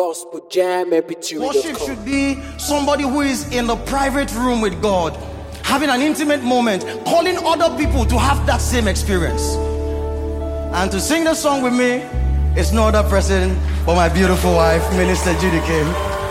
Worship should be somebody who is in the private room with God, having an intimate moment, calling other people to have that same experience. And to sing the song with me is no other person but my beautiful wife, Minister Judy Kim.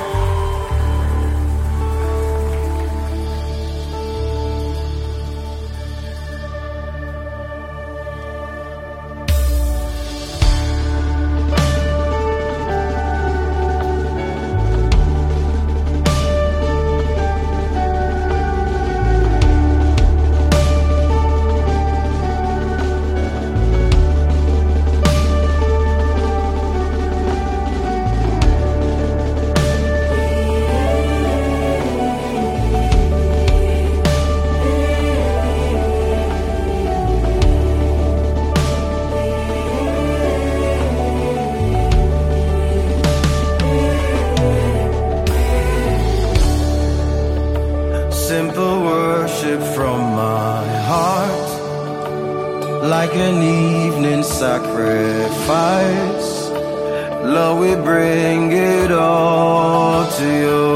Simple worship from my heart, like an evening sacrifice. Lord, we bring it all to you.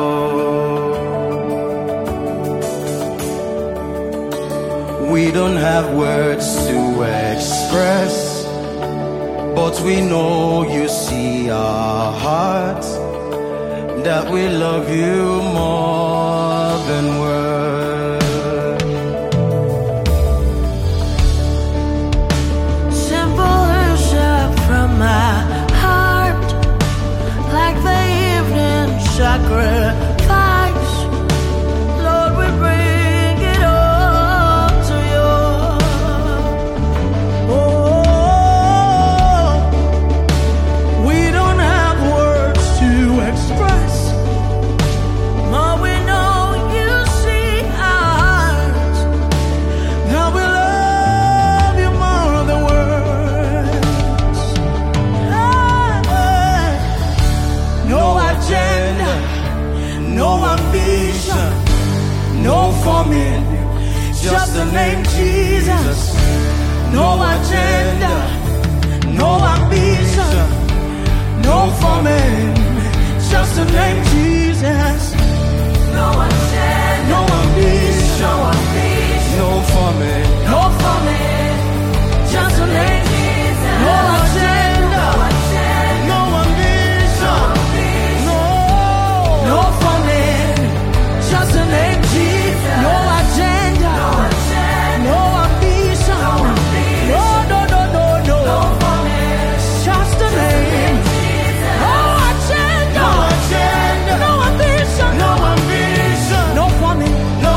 We don't have words to express, but we know you see our hearts, that we love you more than words. Simple worship from my heart, like the evening sacrifice. Lord, we bring it all to you. Oh, we don't have words to express, But we know you see our hearts. that we love you more than words. No agenda, no ambition, no forming, just the name Jesus. No agenda, no ambition, no forming, just the name Jesus. No agenda, No ambition, no ambition, no forming, no forming, just the name Jesus. no agenda, no ambition, No forming, just the name Jesus. no agenda, no ambition, no, no, no, no, no, just the name. No agenda, no ambition, no forming,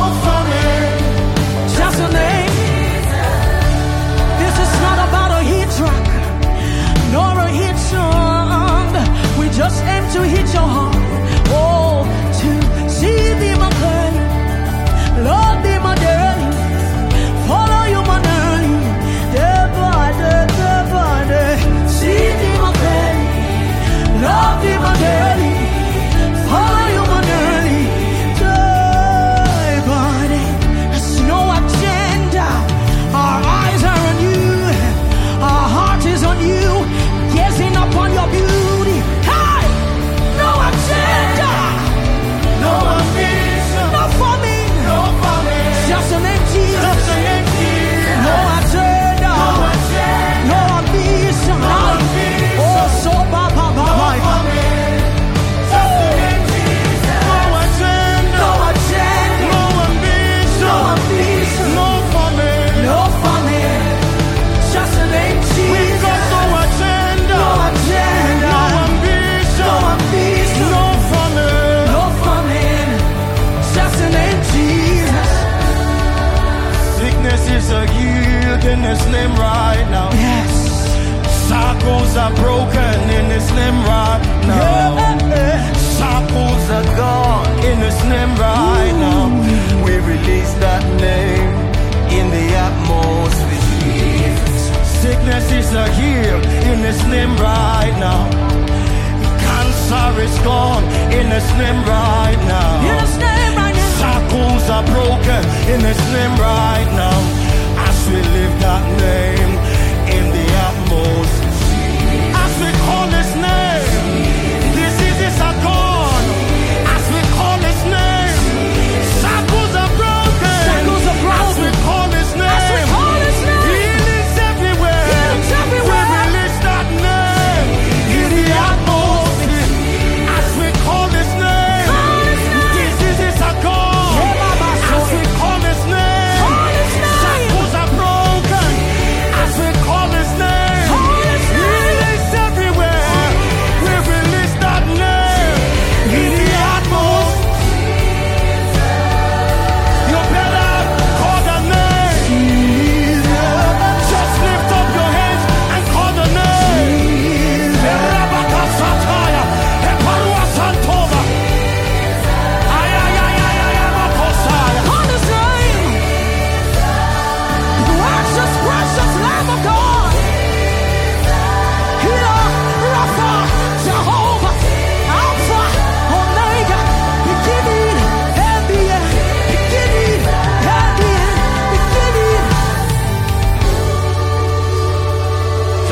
just the name. This is not about a hit track, nor a hit song. We just aim to hit your heart. Oh, to see thee my journey, Lord thee my journey, follow you my journey, day by day, day by day. See thee my journey, Lord thee my journey, follow you my journey, day by day. There's no agenda. Our eyes are on you, our heart is on you, gazing upon your beauty. Hey, no agenda, no ambition, no forming, just the name Jesus. No agenda, no ambition, oh so ba ba ba ba. No agenda, no ambition, no forming, just the name Jesus. No agenda, no ambition, no forming, just the name Jesus. Sickness is a healed in His name right now. Yes. Shackles are broken in His name right now. Shackles are gone in His name right now. We release that name in the atmosphere. Sickness is a healed in His name right now. Cancer is gone in His name right now. In His name right now. Shackles are broken in His name right now. As we lift that name in the atmosphere, as we call His name, this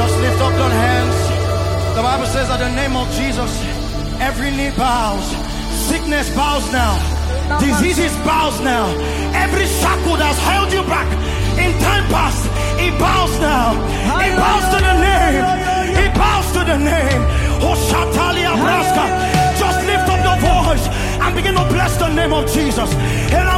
Just lift up your hands. The Bible says that the name of Jesus, every knee bows. Sickness bows now. Diseases bows now. Every shackle that's held you back in time past, it bows now. It bows to the name. It bows to the name. Just lift up your voice and begin to bless the name of Jesus.